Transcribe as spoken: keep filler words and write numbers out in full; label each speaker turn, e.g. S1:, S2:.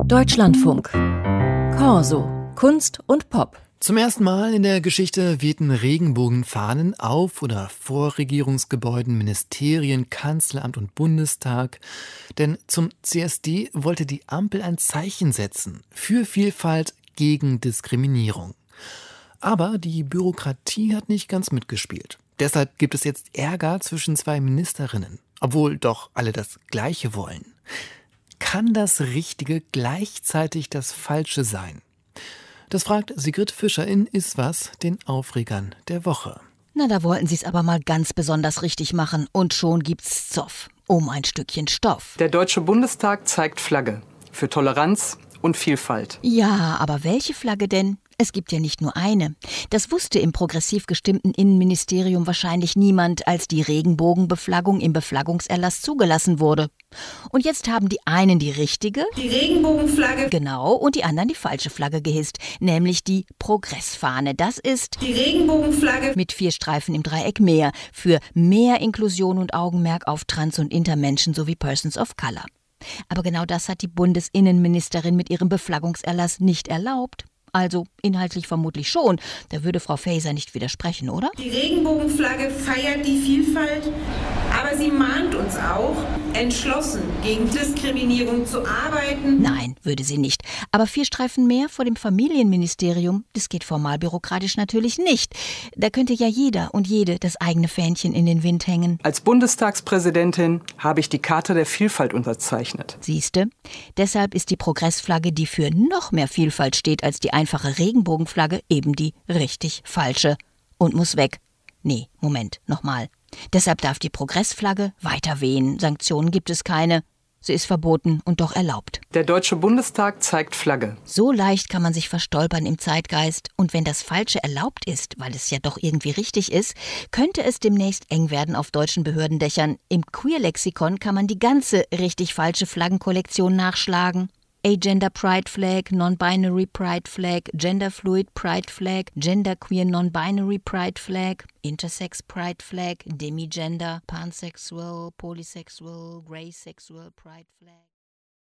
S1: Deutschlandfunk. Corso. Kunst und Pop.
S2: Zum ersten Mal in der Geschichte wehten Regenbogenfahnen auf oder vor Regierungsgebäuden, Ministerien, Kanzleramt und Bundestag. Denn zum C S D wollte die Ampel ein Zeichen setzen für Vielfalt, gegen Diskriminierung. Aber die Bürokratie hat nicht ganz mitgespielt. Deshalb gibt es jetzt Ärger zwischen zwei Ministerinnen, obwohl doch alle das Gleiche wollen. Kann das Richtige gleichzeitig das Falsche sein? Das fragt Sigrid Fischer in Iswas, den Aufregern der Woche.
S3: Na, da wollten sie es aber mal ganz besonders richtig machen. Und schon gibt's Zoff um ein Stückchen Stoff.
S4: Der Deutsche Bundestag zeigt Flagge für Toleranz und Vielfalt.
S3: Ja, aber welche Flagge denn? Es gibt ja nicht nur eine. Das wusste im progressiv gestimmten Innenministerium wahrscheinlich niemand, als die Regenbogenbeflaggung im Beflaggungserlass zugelassen wurde. Und jetzt haben die einen die richtige,
S5: die Regenbogenflagge,
S3: genau, und die anderen die falsche Flagge gehisst, nämlich die Progressfahne. Das ist
S5: die Regenbogenflagge
S3: mit vier Streifen im Dreieck mehr, für mehr Inklusion und Augenmerk auf Trans- und Intermenschen sowie Persons of Color. Aber genau das hat die Bundesinnenministerin mit ihrem Beflaggungserlass nicht erlaubt. Also inhaltlich vermutlich schon. Da würde Frau Faeser nicht widersprechen, oder?
S5: Die Regenbogenflagge feiert die Vielfalt, aber sie mahnt uns auch, entschlossen gegen Diskriminierung zu arbeiten.
S3: Nein, würde sie nicht. Aber vier Streifen mehr vor dem Familienministerium, das geht formal bürokratisch natürlich nicht. Da könnte ja jeder und jede das eigene Fähnchen in den Wind hängen.
S4: Als Bundestagspräsidentin habe ich die Charta der Vielfalt unterzeichnet.
S3: Siehste, deshalb ist die Progressflagge, die für noch mehr Vielfalt steht als die einfache Regenbogenflagge, eben die richtig falsche und muss weg. Nee, Moment, nochmal. Deshalb darf die Progressflagge weiter wehen. Sanktionen gibt es keine. Sie ist verboten und doch erlaubt.
S4: Der Deutsche Bundestag zeigt Flagge.
S3: So leicht kann man sich verstolpern im Zeitgeist. Und wenn das Falsche erlaubt ist, weil es ja doch irgendwie richtig ist, könnte es demnächst eng werden auf deutschen Behördendächern. Im Queer-Lexikon kann man die ganze richtig falsche Flaggenkollektion nachschlagen. Agender Pride Flag, Non-Binary Pride Flag, Gender Fluid Pride Flag, Genderqueer Non-Binary Pride Flag, Intersex Pride Flag, Demigender, Pansexual, Polysexual, Graysexual Pride Flag.